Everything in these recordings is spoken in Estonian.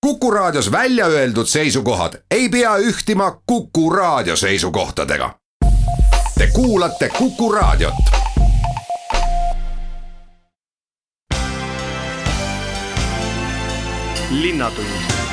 Kuku Raadios välja öeldud seisukohad ei pea ühtima Kuku Raadio seisukohtadega. Te kuulate Kuku Raadiot. Linnatund.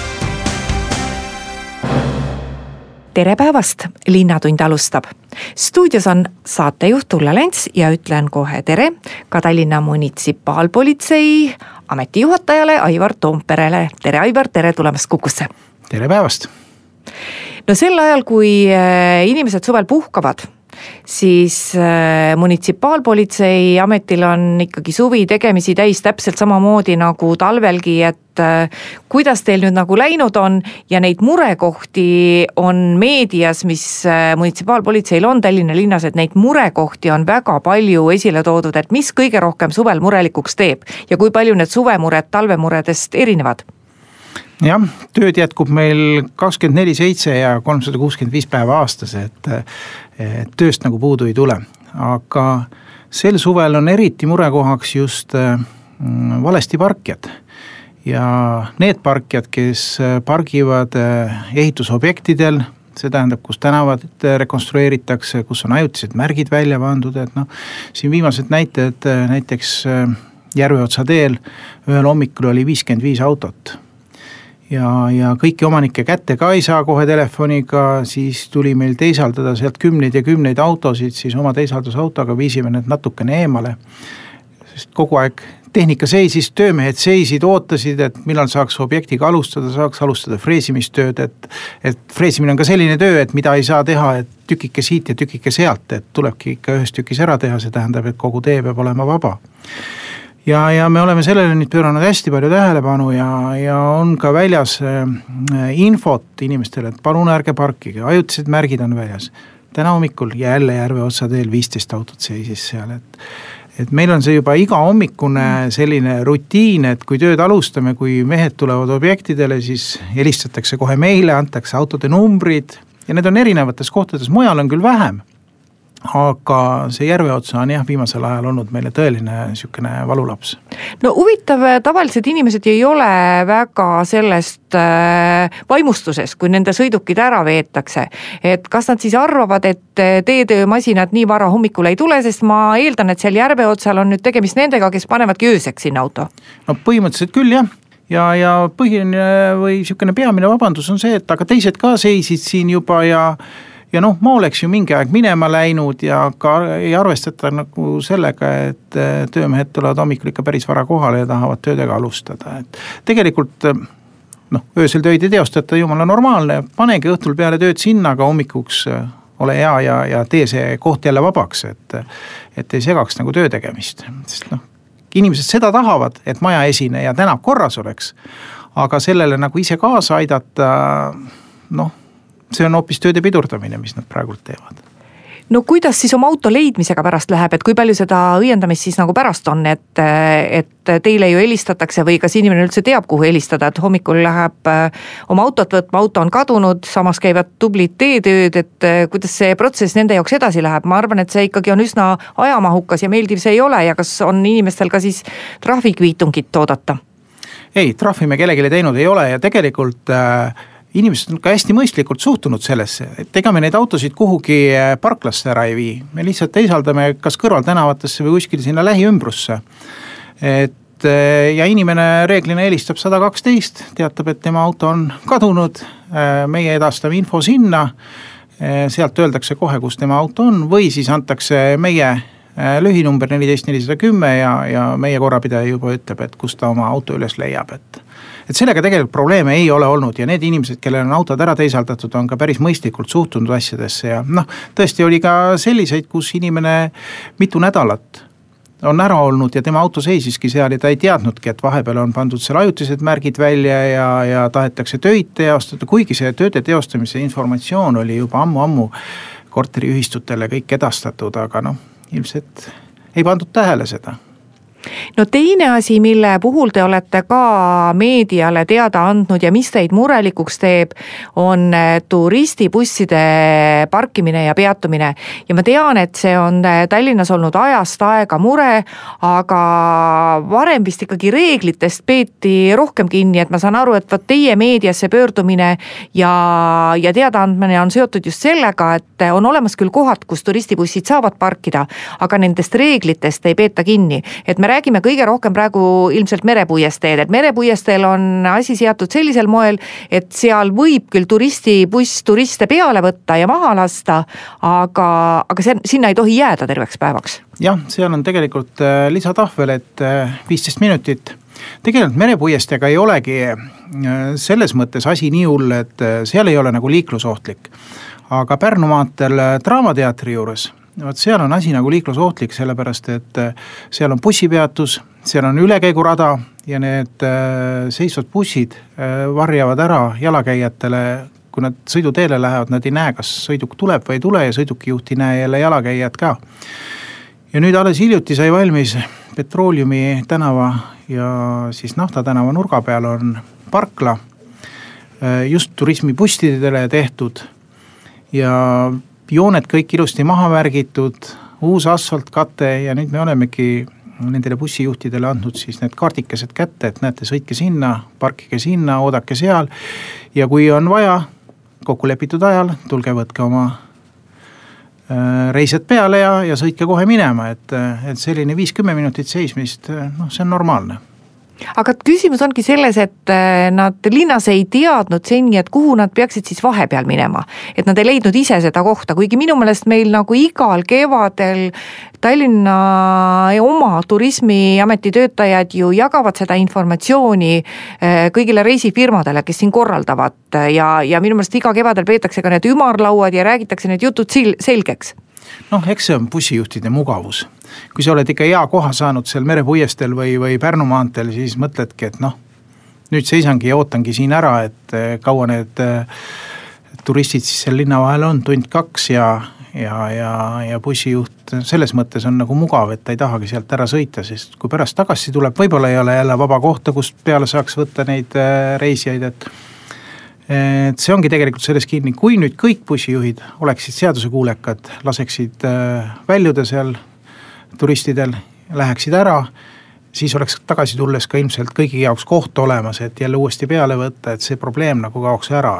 Tere päevast, Linnatund alustab. Stuudios on saatejuht Ulla Lents ja ütlen kohe tere ka Tallinna munitsipaalpolitsei ametijuhatajale Aivar Toomperele. Tere Aivar, tere tulemast Kukusse. Tere päevast. No sel ajal, kui inimesed suvel puhkavad, siis munitsipaalpolitsei ametil on ikkagi suvi tegemisi täis täpselt samamoodi nagu talvelgi, et kuidas teil nüüd nagu läinud on ja neid murekohti on meedias, mis munitsipaalpolitseil on Tallinna linnas, et neid murekohti on väga palju esile toodud, et mis kõige rohkem suvel murelikuks teeb ja kui palju need suvemured talvemuredest erinevad? Jah, tööd jätkub meil 24/7 ja 365 päeva aastas, et tööst nagu puudu ei tule. Aga sel suvel on eriti murekohaks just valesti parkijad. Ja need parkijad, kes pargivad ehitusobjektidel, see tähendab, kus tänavad rekonstrueeritakse, kus on ajutised märgid välja pandud, et siin viimased näited, näiteks Järveotsa teel ühel hommikul oli 55 autot. Ja kõiki omanikke kätte ka ei saa kohe telefoniga, siis tuli meil teisaldada sealt kümneid ja kümneid autosid, siis oma teisaldusautoga viisime need natukene eemale. Sest kogu aeg tehnika seisis, töömehed seisid, ootasid, et millal saaks objektiga alustada, saaks alustada freesimistööd, et freesimine on ka selline töö, et mida ei saa teha, et tükike siit ja tükike sealt, et tulebki ikka ühes tükis ära teha, see tähendab, et kogu tee peab olema vaba. Ja me oleme sellele nüüd pööranud hästi palju tähelepanu ja on ka väljas infot inimestele, et palun ärge parkige, ajutised märgid on väljas. Täna hommikul jälle Järveotsa teel 15 autot seisis seal, et meil on see juba iga hommikune selline rutiin, et kui tööd alustame, kui mehed tulevad objektidele, siis helistatakse kohe meile, antakse autode numbrid ja need on erinevates kohtades, mujal on küll vähem. Aga see Järveotsa on viimasel ajal olnud meile tõeline niisugune valulaps. No huvitav, tavalised inimesed ei ole väga sellest vaimustuses, kui nende sõidukid ära veetakse. Et kas nad siis arvavad, et teetöömasinad nii vara hommikul ei tule, sest ma eeldan, et seal Järveotsal on nüüd tegemist nendega, kes panevadki ööseks sinna auto? No põhimõtteliselt küll jah. Ja põhiline või niisugune peamine vabandus on see, et aga teised ka seisid siin juba ja ma oleks ju mingi aeg minema läinud ja ka ei arvestata nagu sellega, et töömehed tulevad hommikul ikka päris vara kohale ja tahavad töödega alustada. Et tegelikult öösel töid ei teostata, jumala normaalne, panegi õhtul peale tööd sinna, aga hommikuks ole hea ja tee see koht jälle vabaks, et ei segaks nagu töö tegemist. Sest inimesed seda tahavad, et maja esine ja tänav korras oleks, aga sellele nagu ise kaasa aidata, see on hoopis tööde pidurdamine, mis nad praegult teevad. No kuidas siis oma auto leidmisega pärast läheb, et kui palju seda õiendamist siis nagu pärast on, et teile ju helistatakse või kas inimene üldse teab, kuhu helistada, et hommikul läheb oma autot võtma, auto on kadunud, samas käivad tublid teetööd, et kuidas see protsess nende jaoks edasi läheb? Ma arvan, et see ikkagi on üsna ajamahukas ja meeldiv see ei ole ja kas on inimestel ka siis trahvikviitungit oodata? Ei, trahvi me kellelegi teinud ei ole ja tegelikult inimesed on ka hästi mõistlikult suhtunud sellesse, et ega me neid autosid kuhugi parklasse ära ei vii. Me lihtsalt teisaldame kas kõrvaltänavatesse või kuskil sinna lähiümbrusse. Ja inimene reeglina helistab 112, teatab, et tema auto on kadunud, meie edastame info sinna, sealt öeldakse kohe, kus tema auto on või siis antakse meie lühinumber 14410 ja meie korrapidaja juba ütleb, et kus ta oma auto üles leiab, et sellega tegelikult probleeme ei ole olnud ja need inimesed, kellel on autod ära teisaldatud, on ka päris mõistlikult suhtunud asjadesse ja tõesti oli ka selliseid, kus inimene mitu nädalat on ära olnud ja tema auto seisiski seal ja ta ei teadnudki, et vahepeal on pandud seal ajutised märgid välja ja tahetakse töid teostada, kuigi see tööde teostamise informatsioon oli juba ammu korteriühistutele kõik edastatud, aga ilmselt ei pandud tähele seda. No teine asi, mille puhul te olete ka meediale teada andnud ja mis teid murelikuks teeb, on turistibusside parkimine ja peatumine. Ja ma tean, et see on Tallinnas olnud ajast aega mure, aga varem vist ikkagi reeglitest peeti rohkem kinni, et ma saan aru, et teie meediasse pöördumine ja teada andmine on seotud just sellega, et on olemas küll kohad, kus turistibussid saavad parkida, aga nendest reeglitest ei peeta kinni. Et me räägime kõige rohkem praegu ilmselt merepuiesteed, et merepuiesteel on asi seatud sellisel moel, et seal võib küll turistibuss turiste peale võtta ja maha lasta, aga sinna ei tohi jääda terveks päevaks. Jah, seal on tegelikult lisatahvel, et 15 minutit. Tegelikult merepuiestega ei olegi selles mõttes asi nii hull, et seal ei ole nagu liiklusohtlik. Aga Pärnu maanteel Draamateatri juures, seal on asi nagu liiklusohtlik, sellepärast et seal on bussipeatus, seal on ülekäigurada ja need seisvad bussid varjavad ära jalakäijatele. Kui nad sõiduteele lähevad, nad ei näe, kas sõiduk tuleb või ei tule ja sõidukijuht ei näe jälle jalakäijad ka. Ja nüüd alles hiljuti sai valmis Petrooleumi tänava ja siis Nafta tänava nurga peal on parkla just turismibussidele tehtud ja jooned kõik ilusti maha märgitud, uus asfaltkate ja nüüd me olemegi nendele bussijuhtidele andnud siis need kaardikesed kätte, et näete, sõitke sinna, parkige sinna, oodake seal ja kui on vaja kokku lepitud ajal, tulge võtke oma reised peale ja sõitke kohe minema, et selline 5-10 minutit seismist, see on normaalne. Aga küsimus ongi selles, et nad linnas ei teadnud seni, et kuhu nad peaksid siis vahepeal minema. Et nad ei leidnud ise seda kohta, kuigi minu meelest meil nagu igal kevadel Tallinna oma turismiameti töötajad ju jagavad seda informatsiooni kõigile reisifirmadele, kes siin korraldavad ja minu meelest iga kevadel peetakse ka need ümarlauad ja räägitakse need jutud selgeks. Eks see on bussijuhtide mugavus. Kui sa oled ikka hea koha saanud seal merepuiestel või Pärnu maanteel, siis mõtledki, et nüüd seisangi ja ootangi siin ära, et kaua need turistid siis seal linna vahel on, 1-2 ja bussijuht selles mõttes on nagu mugav, et ta ei tahagi sealt ära sõita, sest kui pärast tagasi tuleb, võib-olla ei ole jälle vaba kohta, kust peale saaks võtta neid reisijaid, et see ongi tegelikult selles kinni, kui nüüd kõik bussijuhid oleksid seadusekuulekad, laseksid väljuda seal turistidel, läheksid ära, siis oleks tagasi tulles ka ilmselt kõigi jaoks koht olemas, et jälle uuesti peale võtta, et see probleem nagu kaoks ära.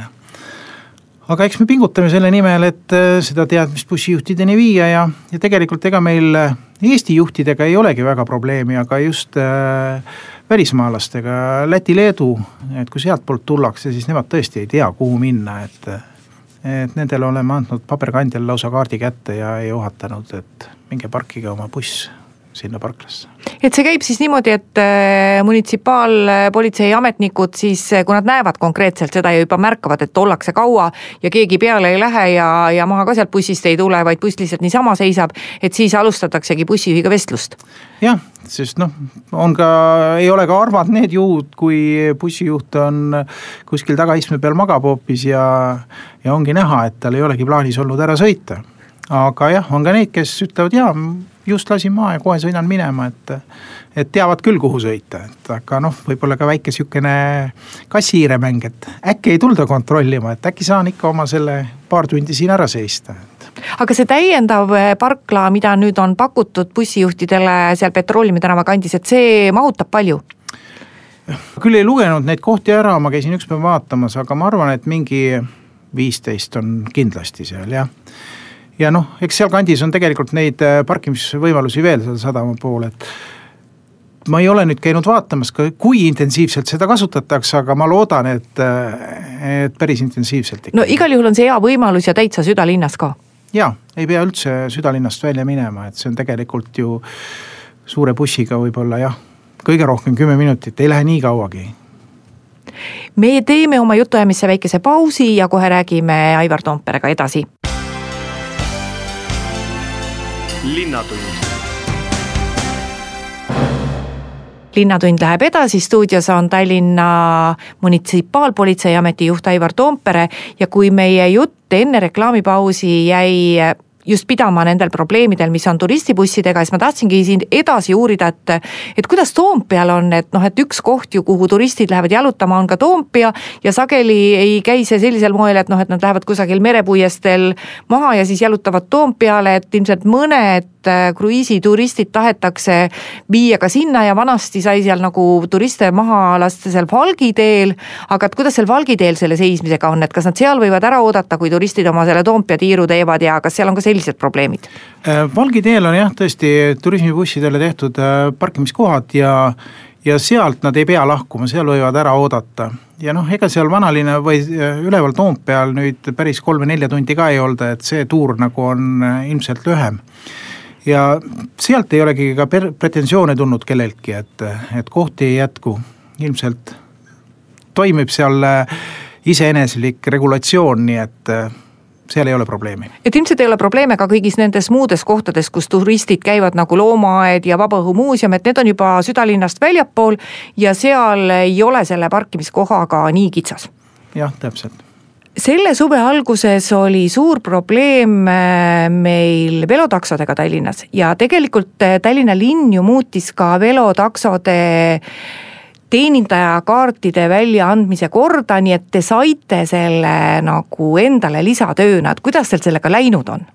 Aga eks me pingutame selle nimel, et seda teadmist bussijuhtideni viia ja tegelikult ega meil Eesti juhtidega ei olegi väga probleemi, aga just välismaalastega, Läti, Leedu, et kui sealt poolt tullakse, siis nemad tõesti ei tea, kuhu minna, et nendel oleme andnud paberkandjal lausa kaardi kätte ja ei ohatanud, et minge parkige oma buss sinna parklasse. Et see käib siis niimoodi, et munitsipaalpolitsei ametnikud siis, kui nad näevad konkreetselt seda ja juba märkavad, et ollakse kaua ja keegi peale ei lähe ja maha ka sealt bussist ei tule, vaid buss lihtsalt niisama seisab, et siis alustataksegi bussijuhiga vestlust. Jah, sest ei ole ka arvad need juhud, kui bussijuht on kuskil tagaistme peal magab hoopis ja ongi näha, et tal ei olegi plaanis olnud ära sõita. Aga jah, on ka neid, kes ütlevad, just lasin maa ja kohe sõidan minema, et teavad küll, kuhu sõita. Aga võib-olla ka väike sükene kassiiremäng, et äkki ei tulda kontrollima, et äkki saan ikka oma selle paar tundi siin ära seista. Aga see täiendav parkla, mida nüüd on pakutud bussijuhtidele seal Petrooleumi tänava kandis, et see mahutab palju? Küll ei lugenud neid kohti ära, ma käisin üks päev vaatamas, aga ma arvan, et mingi 15 on kindlasti seal, jah. Ja eks seal kandis on tegelikult neid parkimisvõimalusi veel seal sadama pool, et ma ei ole nüüd käinud vaatamas, kui intensiivselt seda kasutatakse, aga ma loodan, et päris intensiivselt. Igal juhul on see hea võimalus ja täitsa südalinnas ka. Jaa, ei pea üldse südalinnast välja minema, et see on tegelikult ju suure bussiga võib-olla kõige rohkem 10 minutit, ei lähe nii kauagi. Me teeme oma jutuajamisse väikese pausi ja kohe räägime Aivar Toomperega edasi. Linnatund. Linnatund läheb edasi, stuudios on Tallinna munitsipaalpolitseiameti juht Aivar Toompere ja kui meie jutt enne reklaamipausi jäi just pidama nendel probleemidel, mis on turistibussidega, siis ma tahtsingi siin edasi uurida, et kuidas Toompeal on, et üks koht ju, kuhu turistid lähevad jalutama, on ka Toompea ja sageli ei käi see sellisel moel, et nad lähevad kusagil merepuiestel maha ja siis jalutavad Toompeale, et ilmselt mõned kruiisituristid tahetakse viia ka sinna ja vanasti sai seal nagu turiste maha lasta seal Valgi teel, aga et kuidas seal Valgi teel selle seismisega on, et kas nad seal võivad ära oodata, kui turistid oma selle Toompea tiiru teevad ja kas seal on ka sellised probleemid? Valgi teel on jah tõesti turismibussidele tehtud parkimiskohad ja sealt nad ei pea lahkuma, seal võivad ära oodata. Ja ega seal vanalinna või üleval Toompeal nüüd päris 3-4 tundi ka ei olda, et see tuur nagu on ilmselt lühem. Ja sealt ei olegi ka pretensioone tulnud kelleltki, et kohti ei jätku. Ilmselt toimib seal iseeneslik regulatsioon, nii et seal ei ole probleemi. Et ilmselt ei ole probleeme ka kõigis nendes muudes kohtades, kus turistid käivad nagu loomaaed ja vabaõhumuuseum, et need on juba südalinnast väljapool ja seal ei ole selle parkimiskohaga nii kitsas. Jah, täpselt. Selle suve alguses oli suur probleem meil velotaksodega Tallinnas ja tegelikult Tallinna linn ju muutis ka velotaksode teenindajakaartide väljaandmise korda, nii et te saite selle nagu endale lisatööna, et kuidas teil sellega läinud on?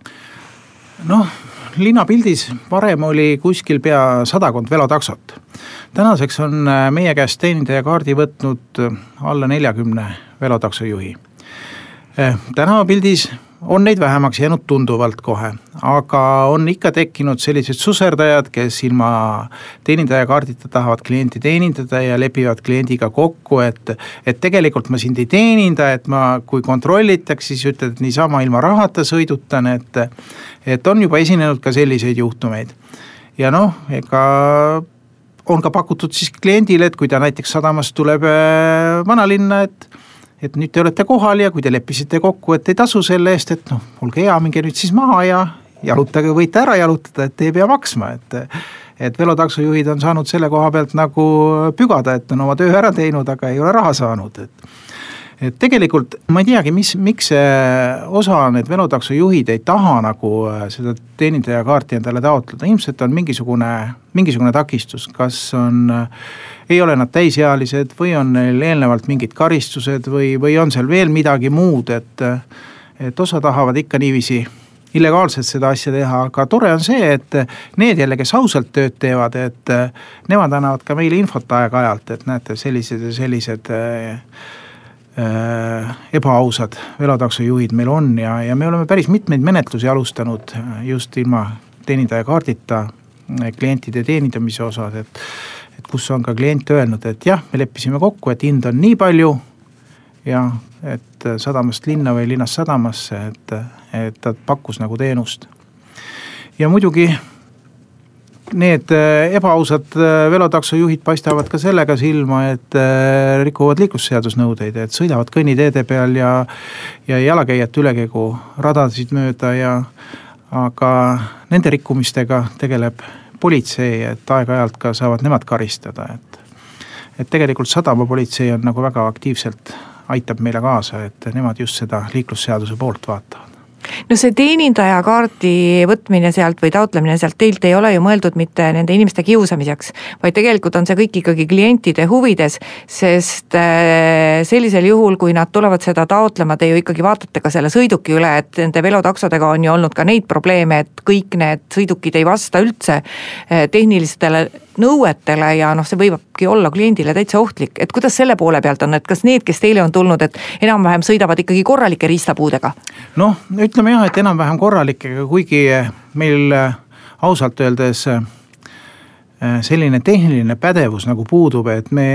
Linnapildis varem oli kuskil pea 100 velotaksot. Tänaseks on meie käest teenindajakaardi võtnud alla 40 velotaksojuhi. Tänavapildis on neid vähemaks jäänud tunduvalt kohe, aga on ikka tekkinud sellised suserdajad, kes ilma teenindajakaardita tahavad klienti teenindada ja lepivad kliendiga kokku, et tegelikult ma sind ei teeninda, et ma kui kontrollitaks, siis ütled, et niisama ilma rahata sõidutan, et on juba esinenud ka selliseid juhtumeid. Ja ega on ka pakutud siis kliendile, et kui ta näiteks sadamast tuleb vanalinna, et nüüd te olete kohal ja kui te leppisite kokku, et ei tasu selle eest, et olge hea, minge nüüd siis maha ja jalutage, võite ära jalutada, et ei pea maksma, et velotaksojuhid on saanud selle koha pealt nagu pügada, et on oma töö ära teinud, aga ei ole raha saanud, et tegelikult ma ei teagi, miks see osa need velotaksojuhid ei taha nagu seda teenindajakaarti endale taotleda, ilmselt on mingisugune takistus, kas ei ole nad täisealised või on neil eelnevalt mingid karistused või on seal veel midagi muud, et osa tahavad ikka niiviisi illegaalselt seda asja teha, aga tore on see, et need jälle, kes ausalt tööd teevad, et nemad annavad ka meile infot aeg-ajalt, et näete sellised ebaausad velotaksojuhid meil on ja me oleme päris mitmeid menetlusi alustanud just ilma teenindajakaardita klientide teenindamise osas, et kus on ka klient öelnud, et jah, me leppisime kokku, et hind on nii palju ja et sadamast linna või linnast sadamasse, et ta pakkus nagu teenust. Ja muidugi need ebaausad velotaksojuhid paistavad ka sellega silma, et rikuvad liiklusseadusnõudeid, et sõidavad kõnniteede peal ja jalakäijate ülekäigu radasid mööda aga nende rikkumistega tegeleb politsei, et aeg-ajalt ka saavad nemad karistada, et tegelikult sadamapolitsei on nagu väga aktiivselt aitab meile kaasa, et nemad just seda liiklusseaduse poolt vaatavad. No see teenindajakaardi võtmine sealt või taotlemine sealt teilt ei ole ju mõeldud mitte nende inimeste kiusamiseks, vaid tegelikult on see kõik ikkagi klientide huvides, sest sellisel juhul, kui nad tulevad seda taotlema, te ju ikkagi vaatate ka selle sõiduki üle, et nende velotaksodega on ju olnud ka neid probleeme, et kõik need sõidukid ei vasta üldse tehnilistele nõuetele ja see võibki olla kliendile täitsa ohtlik, et kuidas selle poole pealt on, et kas need, kes teile on tulnud, et enam-vähem sõidavad ikkagi korralike riistapuudega? Ütleme jah, et enam-vähem korralikega, kuigi meil ausalt öeldes selline tehniline pädevus nagu puudub, et me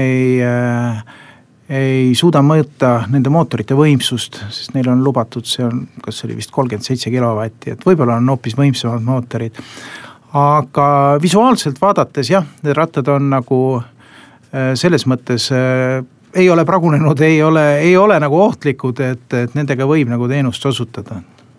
ei suuda mõõta nende mootorite võimsust, sest neil on lubatud, see on, kas oli vist 37 kilovatti, et võib-olla on hoopis võimsamad mootorid. Aga visuaalselt vaadates jah, need rattad on nagu selles mõttes ei ole pragunenud, ei ole nagu ohtlikud, et nendega võib nagu teenust osutada.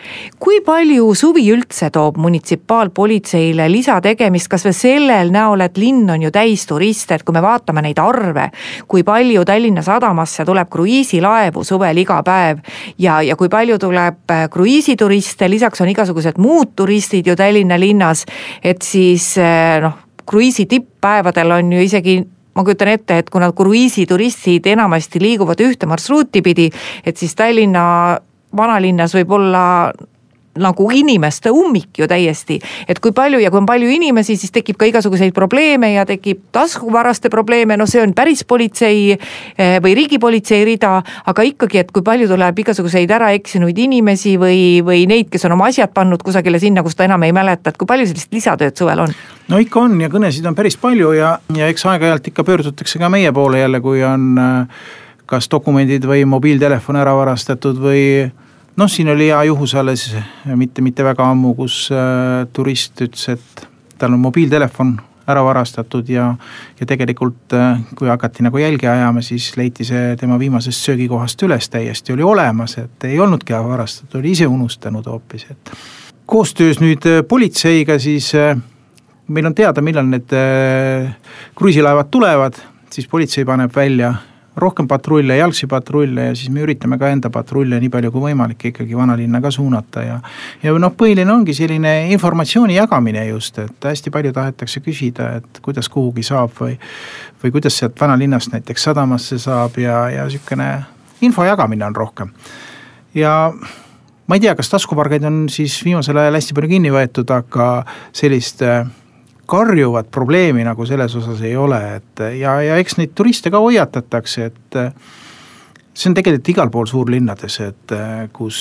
Kui palju suvi üldse toob munitsipaalpolitseile lisategemist, kas või sellel näol, et linn on ju täis turiste, et kui me vaatame neid arve, kui palju Tallinna sadamasse tuleb kruiisilaevu suvel iga päev ja kui palju tuleb kruiisituriste, lisaks on igasugused muud turistid ju Tallinna linnas, et siis kruiisi tipppäevadel on ju isegi ma kujutan ette, et kuna kruiisituristid enamasti liiguvad ühte marsruuti pidi, et siis Tallinna vanalinnas võib olla nagu inimeste ummik ju täiesti, et kui palju ja kui on palju inimesi, siis tekib ka igasuguseid probleeme ja tekib taskuvaraste probleeme, see on päris politsei või riigipolitsei rida, aga ikkagi, et kui palju tuleb igasuguseid ära eksinuid inimesi või neid, kes on oma asjad pannud kusagile sinna, kus ta enam ei mäleta, et kui palju sellist lisatööd suvel on? No ikka on ja kõnesid on päris palju ja eks aeg-ajalt ikka pöördutakse ka meie poole jälle, kui on kas dokumendid või mobiiltelefon ära varastatud või siin oli hea juhus alles mitte väga ammu, kus turist ütles, et tal on mobiiltelefon ära varastatud ja tegelikult kui hakati nagu jälgi ajama, siis leiti see tema viimasest söögikohast üles täiesti, oli olemas, et ei olnudki varastatud, oli ise unustanud hoopis. Et koostöös nüüd politseiga siis meil on teada, millal need kruiisilaevad tulevad, siis politsei paneb välja rohkem patrulle, jalgsi patrulle ja siis me üritame ka enda patrulle nii palju kui võimalik ikkagi vanalinna ka suunata ja põhiline ongi selline informatsiooni jagamine just, et hästi palju tahetakse küsida, et kuidas kuhugi saab või kuidas sealt vanalinnast näiteks sadamasse saab ja sükene info jagamine on rohkem. Ja ma ei tea, kas taskuvargaid on siis viimasel ajal hästi palju kinni võetud, aga sellist karjuvat probleemi nagu selles osas ei ole, et ja eks neid turiste ka hoiatatakse, et see on tegelikult igal pool suurlinnades, et kus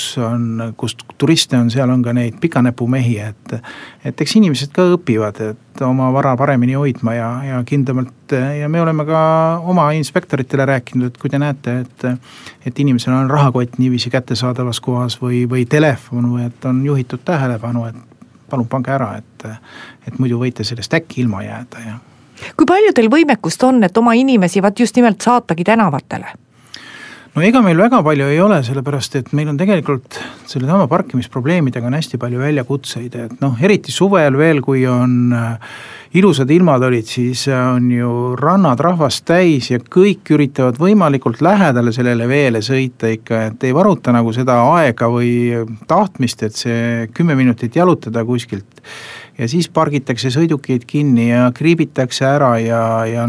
turiste on, seal on ka neid pikanäpumehi, et eks inimesed ka õpivad, et oma vara paremini hoidma ja kindlamalt ja me oleme ka oma inspektoritele rääkinud, et kui te näete, et inimesel on rahakott niiviisi kättesaadavas kohas või telefon või et on juhitud tähelepanu, et palun pange ära, et muidu võite sellest äkki ilma jääda. Ja. Kui palju teil võimekust on, et oma inimesi just nimelt saatagi tänavatele? No ega meil väga palju ei ole, sellepärast et meil on tegelikult selle sama parkimisprobleemidega on hästi palju väljakutseid, et eriti suvel veel, kui on ilusad ilmad olid, siis on ju rannad rahvast täis ja kõik üritavad võimalikult lähedale sellele veele sõita ikka, et ei varuta nagu seda aega või tahtmist, et see 10 minutit jalutada kuskilt ja siis pargitakse sõidukeid kinni ja kriibitakse ära ja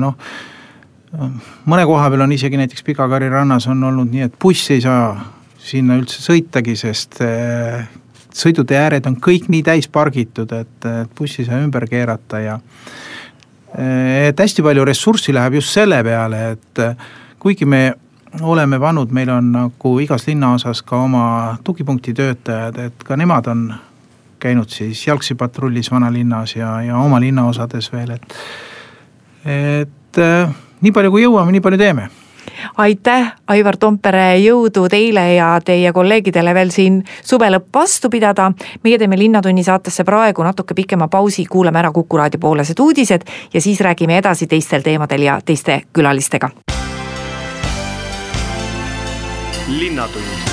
mõne koha peal on isegi näiteks Pikakari rannas on olnud nii, et buss ei saa sinna üldse sõitagi, sest sõidutee ääred on kõik nii täis pargitud, et buss ei saa ümber keerata ja et hästi palju ressurssi läheb just selle peale, et kuigi me oleme pannud, meil on nagu igas linnaosas ka oma tugipunkti töötajad, et ka nemad on käinud siis jalgsi patrullis vanalinnas ja oma linnaosades veel, et nii palju kui jõuame, nii palju teeme. Aitäh, Aivar Tompere, jõudu teile ja teie kolleegidele veel siin suvelõpp vastu pidada. Meie teeme Linnatunni saatesse praegu natuke pikema pausi, kuuleme ära Kuku Raadio poolesed uudised ja siis räägime edasi teistel teemadel ja teiste külalistega. Linnatund.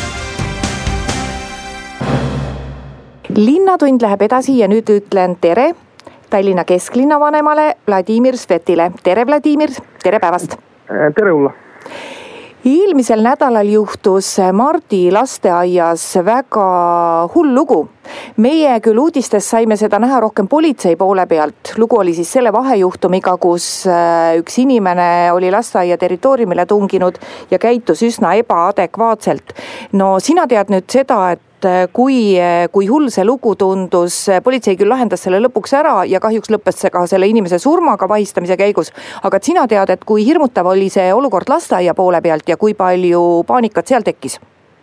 Linnatund läheb edasi ja nüüd ütlen tere Tallinna kesklinna vanemale Vladimir Svetile. Tere Vladimir, tere päevast! Tere Ulla! Eelmisel nädalal juhtus Mardi lasteaias väga hull lugu. Meie küll uudistes saime seda näha rohkem politsei poole pealt. Lugu oli siis selle vahejuhtumiga, kus üks inimene oli lasteaia territooriumile tunginud ja käitus üsna ebaadekvaatselt. No sina tead nüüd seda, et kui hull see lugu tundus, politsei küll lahendas selle lõpuks ära ja kahjuks lõppes see ka selle inimese surmaga vahistamise käigus. Aga sina tead, et kui hirmutav oli see olukord lasteaia poole pealt ja kui palju paanikat seal tekkis?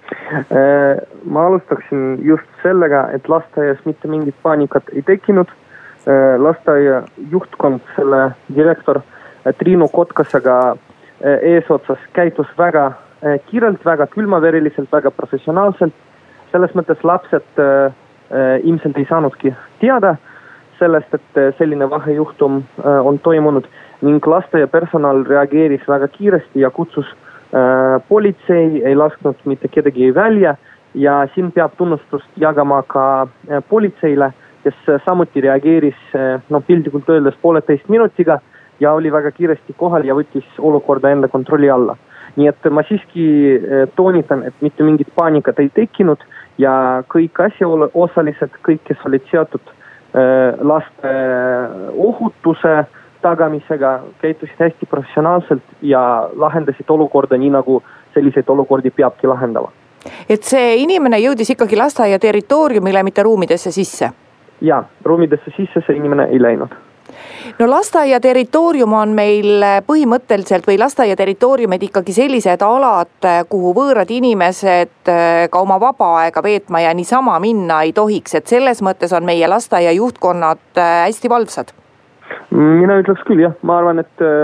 Ma alustaksin just sellega, et lasteaias mitte mingit paanikat ei tekkinud. Lasteaia juhtkond, selle direktor Triinu Kotkasaga eesotsas käitus väga kiirelt, väga külmaveriliselt, väga professionaalselt. Selles mõttes lapsed ilmselt ei saanudki teada sellest, et selline vahejuhtum on toimunud ning lasteaia personal reageeris väga kiiresti ja kutsus politsei, ei lasknud mitte kedagi välja ja siin peab tunnustust jagama ka politseile, kes samuti reageeris piltlikult öeldes 1,5 minutiga ja oli väga kiiresti kohal ja võttis olukorda enda kontrolli alla. Nii et ma siiski toonitan, et mitte mingit paanikat ei tekkinud ja kõik asjaosalised, kõik, kes olid seotud laste ohutuse tagamisega, käitusid hästi professionaalselt ja lahendasid olukorda nii, nagu selliseid olukordi peabki lahendama. Et see inimene jõudis ikkagi lasteaia territooriumile, mitte ruumidesse sisse? Jaa, ruumidesse sisse see inimene ei läinud. No lasteaia territoorium on meil põhimõtteliselt või lasteaia territooriumid ikkagi sellised alad, kuhu võõrad inimesed ka oma vaba aega veetma ja niisama minna ei tohiks, et selles mõttes on meie lasteaia juhtkonnad hästi valvsad. Mina ütleks küll, jah. Ma arvan,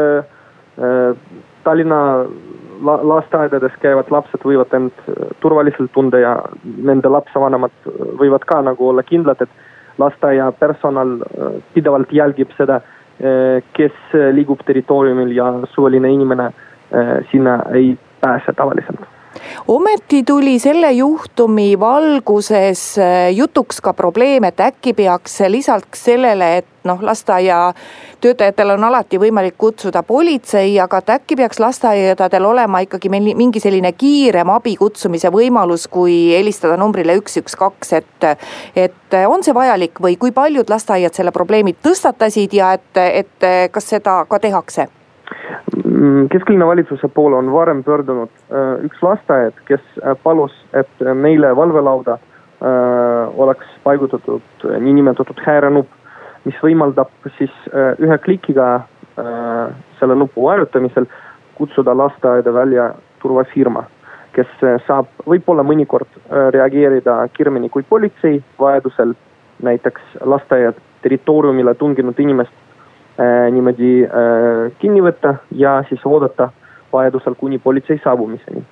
et Tallinna lasteaedades käivad lapsed võivad end turvaliselt tunda ja nende lapsevanemad võivad ka nagu olla kindlad, et lasteaia personal pidevalt jälgib seda, kes liigub territooriumil ja suvaline inimene sinna ei pääse tavaliselt. Ometi tuli selle juhtumi valguses jutuks ka probleem, et äkki peaks lisaks sellele, et lasteaia töötajatel on alati võimalik kutsuda politsei, aga äkki peaks lasteaiadel olema ikkagi mingi selline kiirem abi kutsumise võimalus, kui helistada numbrile 112, et on see vajalik või kui paljud lasteaiad selle probleemi tõstatasid ja et kas seda ka tehakse? Kesklinna valitsuse poole on varem pöördunud üks lasteaed, kes palus, et neile valvelauda oleks paigutatud niinimetatud häirenupp, mis võimaldab siis ühe klikiga selle nupu vajutamisel kutsuda lasteaeda välja turvafirma, kes saab võib-olla mõnikord reageerida kiiremini kui politsei, vajadusel näiteks lasteaia territooriumile tunginud inimest niimoodi kinni võtta ja siis oodata vajadusel kuni politsei saabumiseni.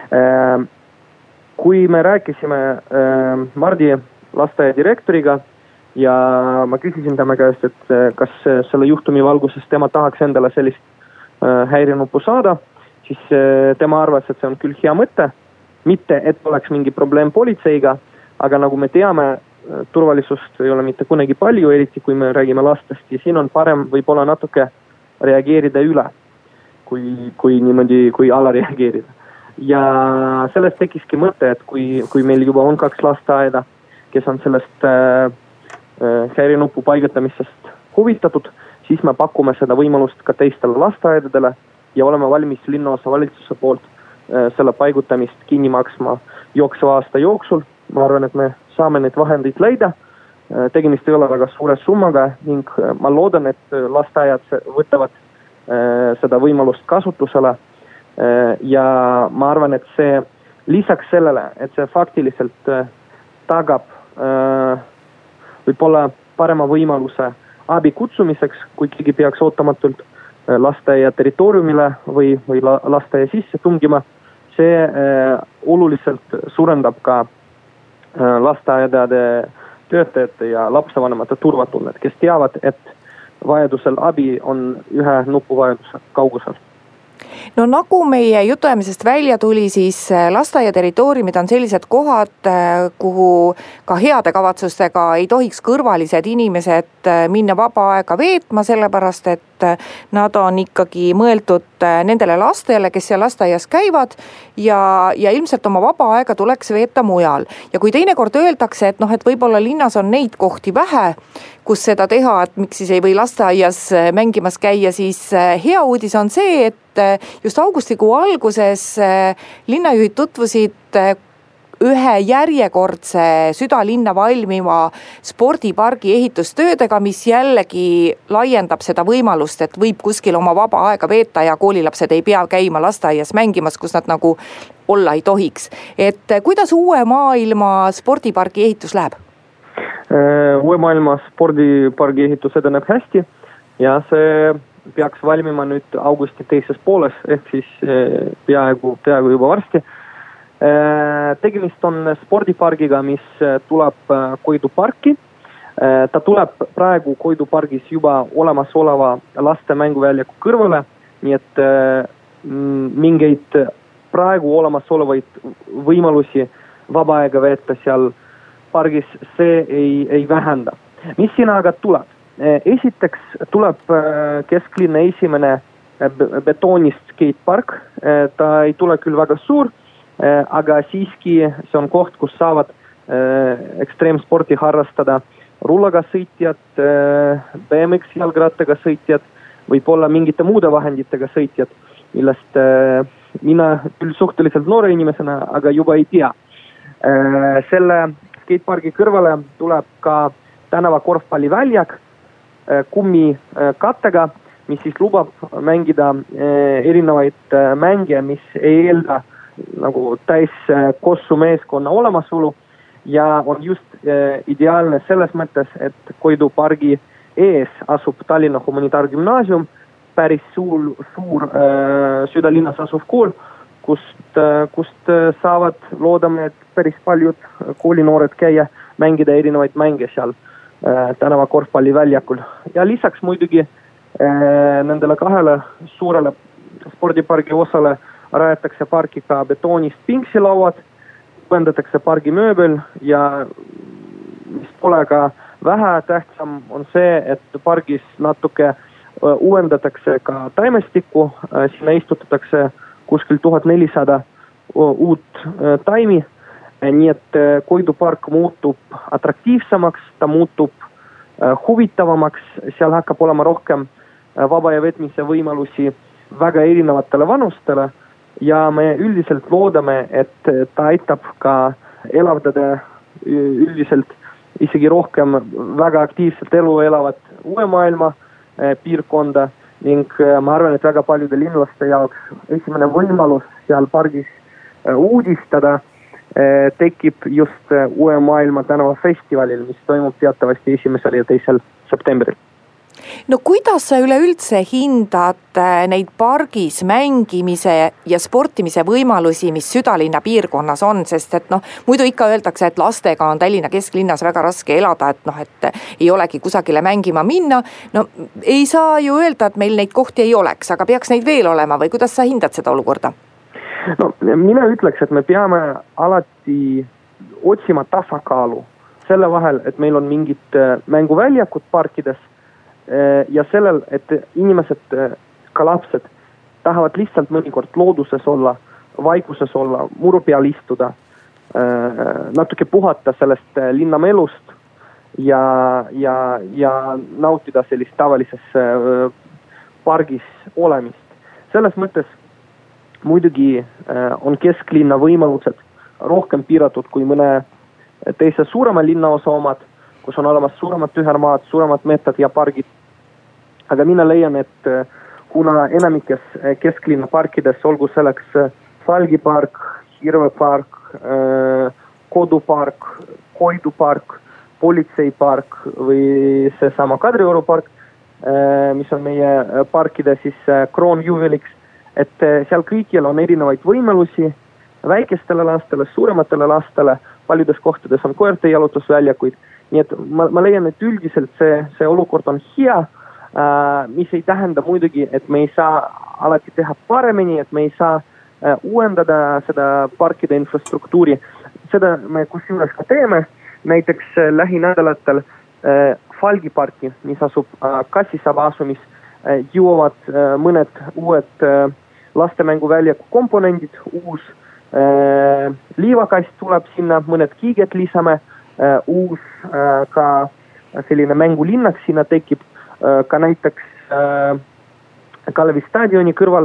Kui me rääkisime Mardi lasteaia direktoriga ja ma küsisin tema käest, et kas selle juhtumi valguses tema tahaks endale sellist häirenuppu saada, siis tema arvas, et see on küll hea mõte, mitte et oleks mingi probleem politseiga, aga nagu me teame, turvalisust ei ole mitte kunagi palju, eriti kui me räägime lastest ja siin on parem võib-olla natuke reageerida üle, kui niimoodi, kui ala reageerida. Ja sellest tekiski mõte, et kui meil juba on 2 lasteaeda, kes on sellest häirenupu paigutamisest huvitatud, siis me pakume seda võimalust ka teistele lasteaedadele ja oleme valmis linnaosa valitsuse poolt selle paigutamist kinni maksma jooksva aasta jooksul. Ma arvan, et me saame neid vahendeid leida. Tegemist ei ole väga suure summaga ning ma loodan, et lasteaiad võtavad seda võimalust kasutusele. Ja ma arvan, et see lisaks sellele, et see faktiliselt tagab võib-olla parema võimaluse abi kutsumiseks, kui keegi peaks ootamatult lasteaia territooriumile või lasteaia sisse tungima, see oluliselt suurendab ka lasteaedade töötajate ja lapsevanemate turvatunnet, kes teavad, et vajadusel abi on ühe nupuvajaduse kaugusel. No nagu meie jutuajamisest välja tuli, siis lasteaia territooriumid on sellised kohad, kuhu ka heade kavatsustega ei tohiks kõrvalised inimesed minna vaba aega veetma, sellepärast et nad on ikkagi mõeldud nendele lastele, kes seal lasteaias käivad ja ilmselt oma vaba aega tuleks veeta mujal. Ja kui teinekord öeldakse, et et võib-olla linnas on neid kohti vähe, kus seda teha, et miks siis ei või lasteaias mängimas käia, siis hea uudis on see, et just augustikuu alguses linnajuhid tutvusid ühe järjekordse südalinna valmiva spordipargi ehitustöödega, mis jällegi laiendab seda võimalust, et võib kuskil oma vaba aega veeta ja koolilapsed ei pea käima lasteaias mängimas, kus nad nagu olla ei tohiks. Et kuidas uue maailma spordipargi ehitus läheb? Uue maailma spordipargi ehitus edeneb hästi ja see peaks valmima nüüd augusti teises pooles, ehk siis peaaegu juba varsti. Tegemist on spordipargiga, mis tuleb Koidu parki. Ta tuleb praegu Koidu pargis juba olemasoleva laste mänguväljaku kõrvale, nii et mingeid praegu olemasolevaid võimalusi vaba aega veeta seal pargis, see ei vähenda. Mis siin aga tuleb? Esiteks tuleb kesklinna esimene betoonist skatepark, ta ei tule küll väga suur, aga siiski see on koht, kus saavad ekstreemsporti harrastada rullaga sõitjad, BMX jalgrattaga sõitjad, võib-olla mingite muude vahenditega sõitjad, millest mina küll suhteliselt noore inimesena, aga juba ei tea. Selle skatepargi kõrvale tuleb ka tänava korvpalliväljak kummikattega, mis siis lubab mängida erinevaid mänge, mis ei eelda nagu täis kossu meeskonna olemasolu ja on just ideaalne selles mõttes, et Koidu pargi ees asub Tallinna Humanitaargümnaasium, päris suur südalinnas asuv kool, kust saavad, loodame, et päris paljud koolinoored käia, mängida erinevaid mänge seal tänava korvpalliväljakul. Ja lisaks muidugi nendele kahele suurele spordipargi osale rajatakse parki ka betoonist pingsilauad, uuendatakse pargi mööbel ja mis pole ka vähe tähtsam on see, et pargis natuke uuendatakse ka taimestikku, sinna istutatakse kuskil 1400 uut taimi, nii et Koidu park muutub atraktiivsemaks, ta muutub huvitavamaks, seal hakkab olema rohkem vaba ja vetmise võimalusi väga erinevatele vanustele ja me üldiselt loodame, et ta aitab ka elavdada üldiselt isegi rohkem väga aktiivselt elu elavat uue maailma piirkonda ning ma arvan, et väga paljude linlaste jaoks esimene võimalus seal pargis uudistada tekib just uue maailma tänava festivalil, mis toimub teatavasti 1. ja 2. septembril. No kuidas sa üleüldse hindad neid pargis mängimise ja sportimise võimalusi, mis südalinna piirkonnas on, sest et muidu ikka öeldakse, et lastega on Tallinna kesklinnas väga raske elada, et ei olegi kusagile mängima minna. No ei saa ju öelda, et meil neid kohti ei oleks, aga peaks neid veel olema või kuidas sa hindad seda olukorda? No mina ütleks, et me peame alati otsima tasakaalu selle vahel, et meil on mingid mänguväljakud parkides ja sellel, et inimesed, ka lapsed tahavad lihtsalt mõnikord looduses olla, vaikuses olla, muru peal istuda, natuke puhata sellest linnamelust ja nautida sellist tavalises pargis olemist. Selles mõttes muidugi on kesklinna võimalused rohkem piiratud kui mõne teise suurema linnaosa omad, kus on olemas suuremad tühermaad, suuremad metad ja pargid. Aga mina leian, et kuna enamikes kesklinna parkides, olgu selleks Falgipark, Hirvepark, Kodupark, Koidupark, Politseipark või seesama Kadrioru park, mis on meie parkide siis kroonjuveliks, et seal kõikjal on erinevaid võimalusi väikestele lastele, suurematele lastele, paljudes kohtades on koerte jalutusväljakuid, nii et ma leian, et üldiselt see olukord on hea, mis ei tähenda muidugi, et me ei saa alati teha paremini, et me ei saa uuendada seda parkide infrastruktuuri. Seda me kusjuures ka teeme, näiteks lähinädalatel Falgiparki, mis asub Kassisaba asumis, jõuavad mõned uued lastemänguväljaku komponendid, uus liivakast tuleb sinna, mõned kiiged lisame, uus ka selline mängulinnak sinna tekib, ka näiteks Kalevi staadioni kõrval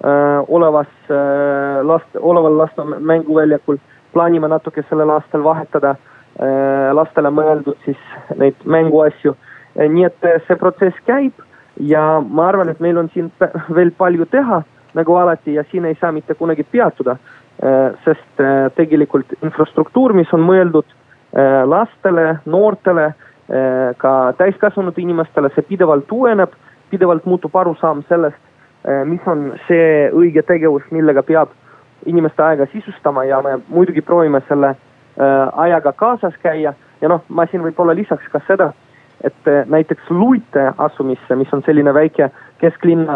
oleval laste mänguväljakul plaanime natuke sellel aastal vahetada lastele mõeldud siis neid mänguasju. Nii et see protsess käib ja ma arvan, et meil on siin veel palju teha, nagu alati, ja siin ei saa mitte kunagi peatuda, sest tegelikult infrastruktuur, mis on mõeldud lastele, noortele, ka täiskasvanud inimestele, see pidevalt uueneb, pidevalt muutub arusaam sellest, mis on see õige tegevus, millega peab inimeste aega sisustama ja me muidugi proovime selle ajaga kaasas käia ja ma siin võib-olla lisaks ka seda, et näiteks Luite asumisse, mis on selline väike kesklinna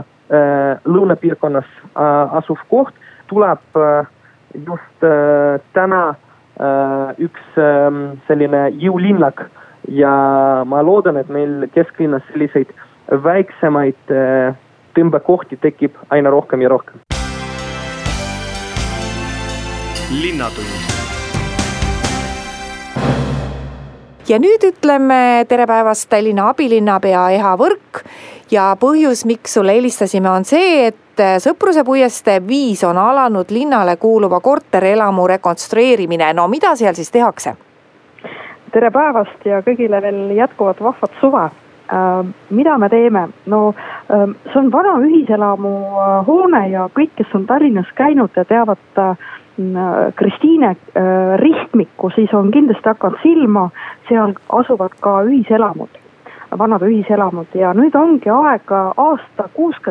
lõunapiirkonnas asuv koht, tuleb just täna üks selline jõulinnak ja ma loodan, et meil kesklinnas selliseid väiksemaid tõmbekohti tekib aina rohkem ja rohkem. Linnatund. Ja nüüd ütleme tere päevast Tallinna abilinnapea Eha Võrk ja põhjus, miks sulle helistasime, on see, et Sõpruse puiestee 5 on alanud linnale kuuluva korterelamu rekonstrueerimine. No mida seal siis tehakse? Tere päevast ja kõigile veel jätkuvat vahvat suve. Mida me teeme? No see on vana ühiselamu hoone ja kõik, kes on Tallinnas käinud ja teavad Kristiine ristmikku, siis on kindlasti hakanud silma, seal asuvad ka ühiselamud, vanad ühiselamud ja nüüd ongi aega aasta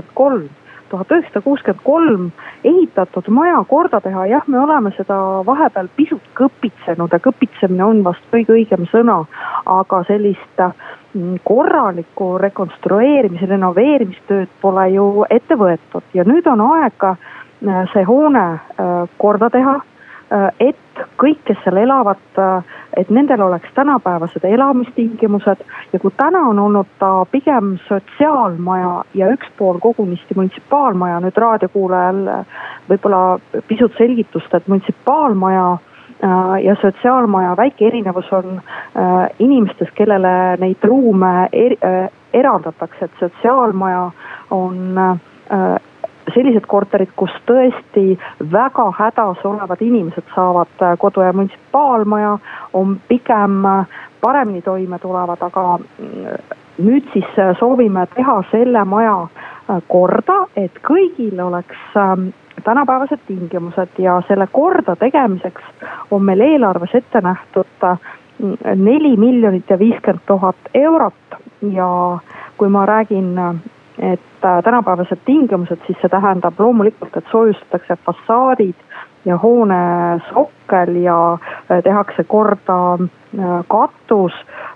1963 ehitatud maja korda teha. Jah, me oleme seda vahepeal pisut kõpitsenud ja kõpitsemine on vast kõige õigem sõna, aga sellist korralikku rekonstrueerimise, renoveerimistööd pole ju ette võetud ja nüüd on aega see hoone korda teha, et kõik, kes seal elavad, et nendel oleks tänapäevased elamistingimused ja kui täna on olnud ta pigem sotsiaalmaja ja üks pool kogunisti munitsipaalmaja, nüüd raadiokuulajal võib-olla pisut selgitust, et munitsipaalmaja ja sotsiaalmaja väike erinevus on inimestes, kellele neid ruume eraldatakse, et sotsiaalmaja on sellised korterid, kus tõesti väga hädas olevad inimesed saavad kodu ja munitsipaalmaja on pigem paremini toime tulevad, aga nüüd siis soovime teha selle maja korda, et kõigil oleks tänapäevased tingimused ja selle korda tegemiseks on meil eelarves ette nähtud 4 550 000 eurot ja kui ma räägin, et tänapäevased tingimused, siis see tähendab loomulikult, et soojustatakse fassaadid ja hoone sokkel ja tehakse korda katus,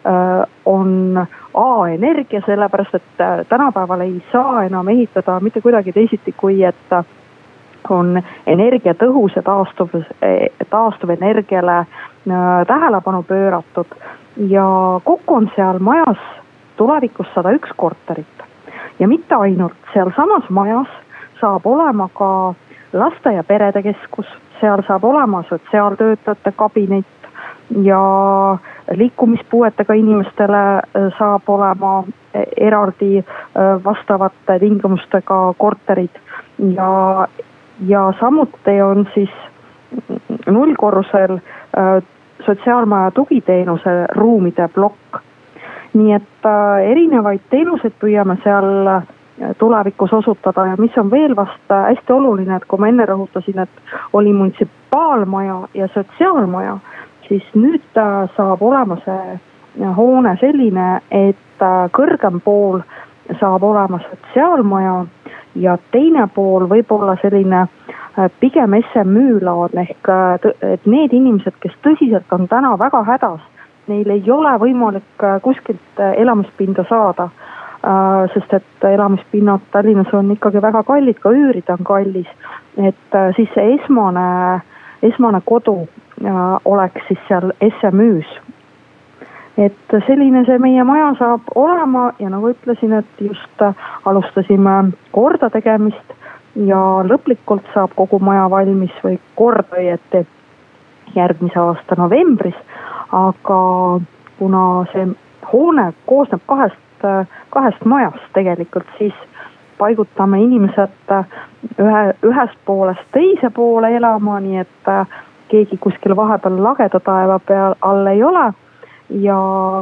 on A-energia, sellepärast et tänapäeval ei saa enam ehitada mitte kuidagi teisiti, kui et on energiatõhus ja taastuvenergiale tähelepanu pööratud ja kokku on seal majas tulevikus 101 korterit. Ja mitte ainult, seal samas majas saab olema ka laste ja perede keskus, seal saab olema sotsiaaltöötajate kabinet ja liikumispuuetega inimestele saab olema eraldi vastavate tingimustega korterid ja samuti on siis 0 korrusel sotsiaalmaja tugiteenuse ruumide plokk. Nii et erinevaid teenuseid püüame seal tulevikus osutada ja mis on veel vast hästi oluline, et kui ma enne rõhutasin, et oli munitsipaalmaja ja sotsiaalmaja, siis nüüd saab olema see hoone selline, et kõrgem pool saab olema sotsiaalmaja ja teine pool võib olla selline pigem SMÜ-laadne ehk et need inimesed, kes tõsiselt on täna väga hädas, neil ei ole võimalik kuskilt elamispinda saada, sest et elamispinnad Tallinnas on ikkagi väga kallid, ka üürida on kallis, et siis see esmane kodu oleks siis seal SMÜs. Et selline see meie maja saab olema ja nagu ütlesin, et just alustasime korda tegemist ja lõplikult saab kogu maja valmis või kord õieti järgmise aasta novembris, aga kuna see hoone koosneb kahest majast tegelikult, siis paigutame inimesed ühest poolest teise poole elama, nii et keegi kuskil vahepeal lageda taeva peal all ei ole ja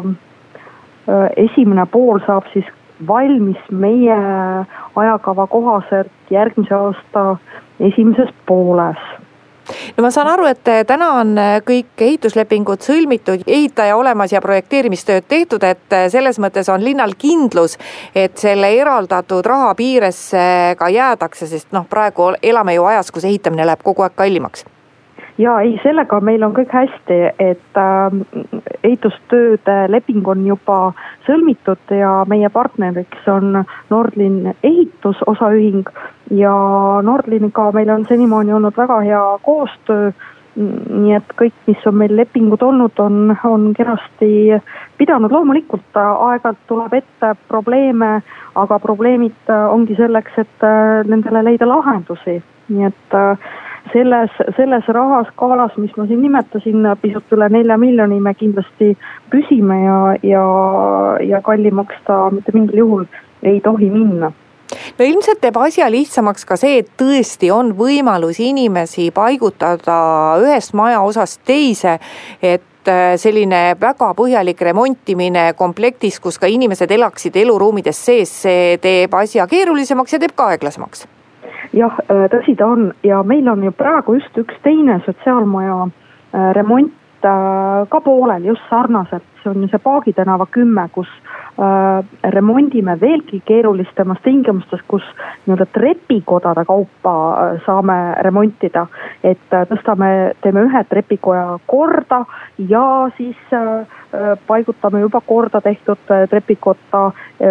esimene pool saab siis valmis meie ajakava kohaselt järgmise aasta esimeses pooles. No ma saan aru, et täna on kõik ehituslepingud sõlmitud, ehitaja olemas ja projekteerimistööd tehtud, et selles mõttes on linnal kindlus, et selle eraldatud raha piires ka jäädakse, sest praegu elame ju ajas, kus ehitamine läheb kogu aeg kallimaks. Ja ei, sellega meil on kõik hästi, et ehitustööde leping on juba sõlmitud ja meie partneriks on Nordlin ehitusosaühing ja Nordliniga meil on senimaani olnud väga hea koostöö nii et kõik, mis on meil lepingud olnud, on kenasti pidanud. Loomulikult aeg-ajalt tuleb ette probleeme, aga probleemid ongi selleks, et nendele leida lahendusi. Nii et selles rahaskaalas, mis ma siin nimetasin, pisut üle 4 miljoni me kindlasti püsime ja kallimaks ta mitte mingil juhul ei tohi minna. No ilmselt teeb asja lihtsamaks ka see, et tõesti on võimalus inimesi paigutada ühest maja osast teise, et selline väga põhjalik remontimine komplektis, kus ka inimesed elaksid eluruumides sees, see teeb asja keerulisemaks ja teeb ka aeglasemaks. Jah, tõsi ta on ja meil on ju praegu just üks teine sotsiaalmaja remont ka poolel just sarnaselt. See on see Paagi tänava 10, kus remondime veelgi keerulistemas tingimustes, kus trepikodade kaupa saame remontida, et teeme ühe trepikoja korda ja siis paigutame juba korda tehtud trepikotta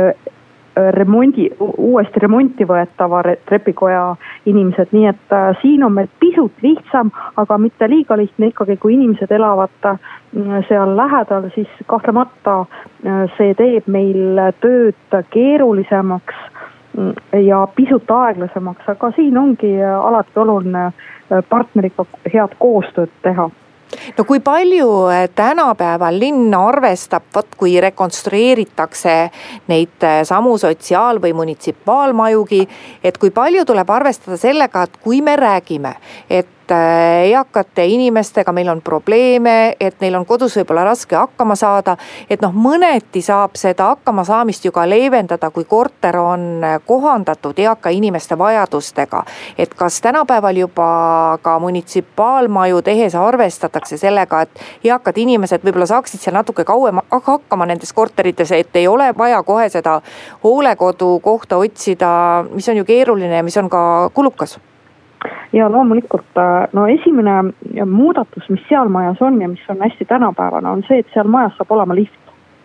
uuesti remonti võetava trepikoja inimesed, nii et siin on meil pisut lihtsam, aga mitte liiga lihtne ikkagi, kui inimesed elavad seal lähedal, siis kahtlemata see teeb meil tööd keerulisemaks ja pisut aeglasemaks, aga siin ongi alati oluline partneriga head koostööd teha. No kui palju tänapäeval linn arvestab, kui rekonstrueeritakse neid samu sotsiaal- või munitsipaalmajugi, et kui palju tuleb arvestada sellega, et kui me räägime, et eakate inimestega meil on probleeme, et neil on kodus võib-olla raske hakkama saada, et mõneti saab seda hakkama saamist ju ka leevendada, kui korter on kohandatud eaka inimeste vajadustega. Et kas tänapäeval juba ka munitsipaalmaju tehes arvestatakse sellega, et eakad inimesed võib-olla saaksid seal natuke kauem hakkama nendes korterites, et ei ole vaja kohe seda hoolekodu kohta otsida, mis on ju keeruline ja mis on ka kulukas? Ja loomulikult, esimene muudatus, mis seal majas on ja mis on hästi tänapäevane, on see, et seal majas saab olema lift.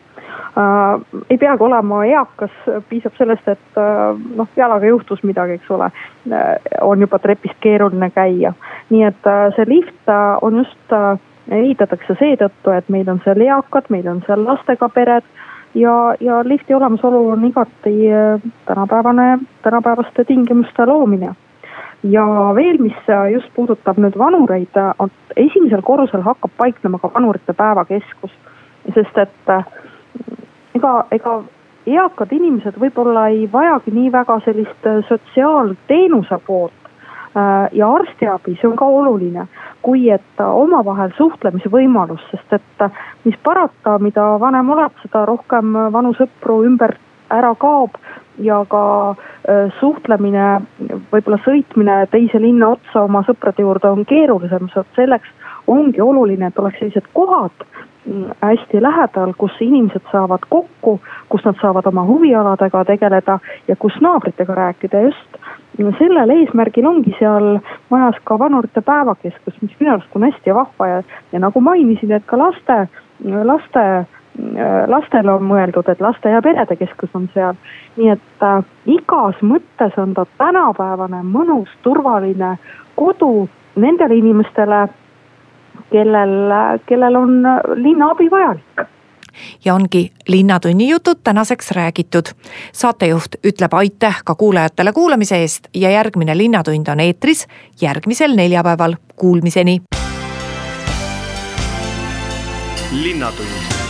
Ei peagi olema eakas, piisab sellest, et jalaga juhtus midagi, eks ole, on juba trepist keeruline käia. Nii et see lift on just, ehitatakse seetõttu, et meil on seal eakad, meil on seal lastega pered ja lifti olemasolu on igati tänapäevaste tingimuste loomine. Ja veel, mis just puudutab nüüd vanureid, esimesel korrusel hakkab paiknema ka vanurite päevakeskus, sest et ega eakad inimesed võib-olla ei vajagi nii väga sellist sotsiaalteenuse poolt ja arstiabi, see on ka oluline, kui et omavahel suhtlemise võimalus, sest et mis parata, mida vanem oled, seda rohkem vanu sõpru ümber ära kaob ja ka suhtlemine, võib-olla sõitmine teise linna otsa oma sõprade juurde on keerulisem, selleks ongi oluline, et oleks sellised kohad hästi lähedal, kus inimesed saavad kokku, kus nad saavad oma huvialadega tegeleda ja kus naabritega rääkida. Just sellel eesmärgil ongi seal majas ka vanurite päevakeskus, mis minu arust on hästi vahva ja nagu mainisin, et ka lastel on mõeldud, et laste ja perede keskus on seal. Nii et igas mõttes on ta tänapäevane, mõnus, turvaline kodu nendele inimestele, kellel on linna abi vajalik. Ja ongi Linnatunni jutud tänaseks räägitud. Saatejuht ütleb aitäh ka kuulajatele kuulamise eest ja järgmine Linnatund on eetris järgmisel neljapäeval. Kuulmiseni! Linnatund.